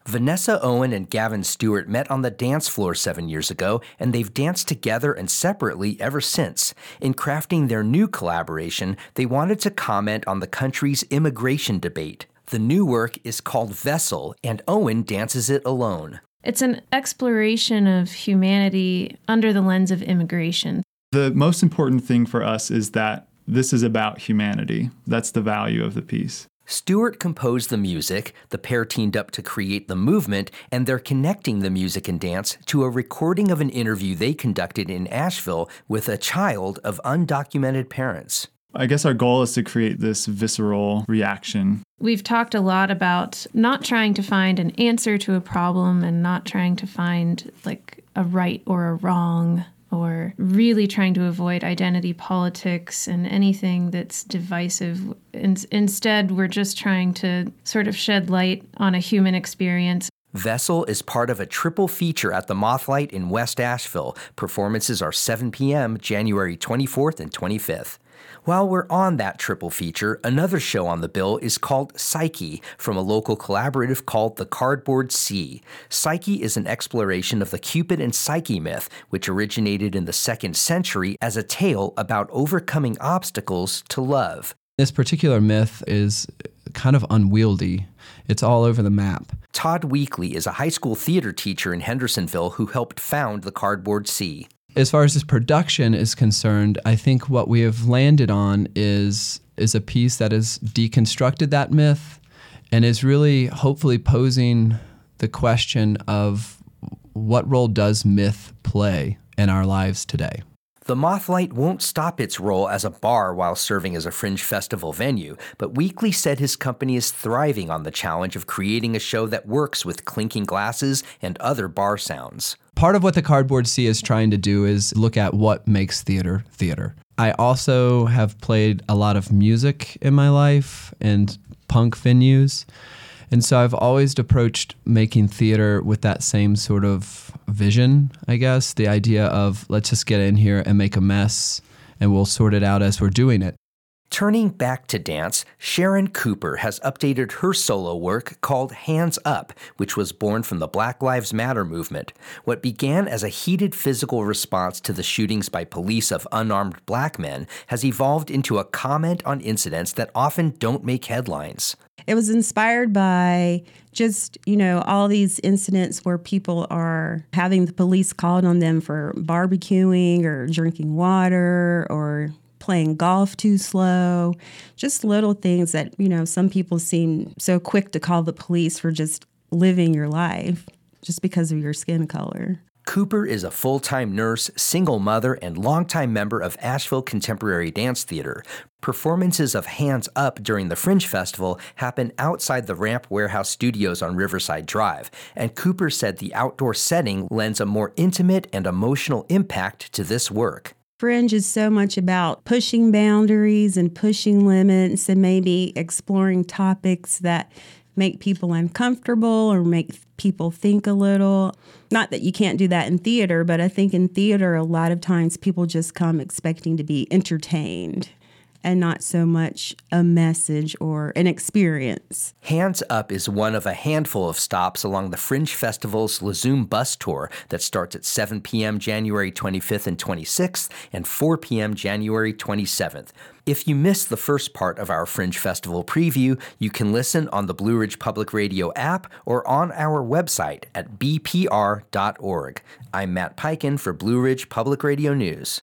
Vanessa Owen and Gavin Stewart met on the dance floor 7 years ago, and they've danced together and separately ever since. In crafting their new collaboration, they wanted to comment on the country's immigration debate. The new work is called Vessel, and Owen dances it alone. It's an exploration of humanity under the lens of immigration. The most important thing for us is that this is about humanity. That's the value of the piece. Stewart composed the music, the pair teamed up to create the movement, and they're connecting the music and dance to a recording of an interview they conducted in Asheville with a child of undocumented parents. I guess our goal is to create this visceral reaction. We've talked a lot about not trying to find an answer to a problem and not trying to find like a right or a wrong, or really trying to avoid identity politics and anything that's divisive. Instead, we're just trying to sort of shed light on a human experience. Vessel is part of a triple feature at the Mothlight in West Asheville. Performances are 7 p.m., January 24th and 25th. While we're on that triple feature, another show on the bill is called Psyche, from a local collaborative called The Cardboard Sea. Psyche is an exploration of the Cupid and Psyche myth, which originated in the 2nd century as a tale about overcoming obstacles to love. This particular myth is kind of unwieldy. It's all over the map. Todd Weekly is a high school theater teacher in Hendersonville who helped found The Cardboard Sea. As far as this production is concerned, I think what we have landed on is a piece that has deconstructed that myth and is really hopefully posing the question of what role does myth play in our lives today. The Mothlight won't stop its role as a bar while serving as a fringe festival venue, but Weekly said his company is thriving on the challenge of creating a show that works with clinking glasses and other bar sounds. Part of what the Cardboard Sea is trying to do is look at what makes theater theater. I also have played a lot of music in my life and punk venues. And so I've always approached making theater with that same sort of vision, I guess. The idea of let's just get in here and make a mess and we'll sort it out as we're doing it. Turning back to dance, Sharon Cooper has updated her solo work called Hands Up, which was born from the Black Lives Matter movement. What began as a heated physical response to the shootings by police of unarmed black men has evolved into a comment on incidents that often don't make headlines. It was inspired by just, all these incidents where people are having the police called on them for barbecuing or drinking water or playing golf too slow, just little things that, some people seem so quick to call the police for just living your life just because of your skin color. Cooper is a full-time nurse, single mother, and longtime member of Asheville Contemporary Dance Theater. Performances of Hands Up during the Fringe Festival happen outside the Ramp Warehouse Studios on Riverside Drive, and Cooper said the outdoor setting lends a more intimate and emotional impact to this work. Fringe is so much about pushing boundaries and pushing limits and maybe exploring topics that make people uncomfortable or make people think a little. Not that you can't do that in theater, but I think in theater, a lot of times people just come expecting to be entertained and not so much a message or an experience. Hands Up is one of a handful of stops along the Fringe Festival's Lezoom bus tour that starts at 7 p.m. January 25th and 26th and 4 p.m. January 27th. If you missed the first part of our Fringe Festival preview, you can listen on the Blue Ridge Public Radio app or on our website at bpr.org. I'm Matt Peiken for Blue Ridge Public Radio News.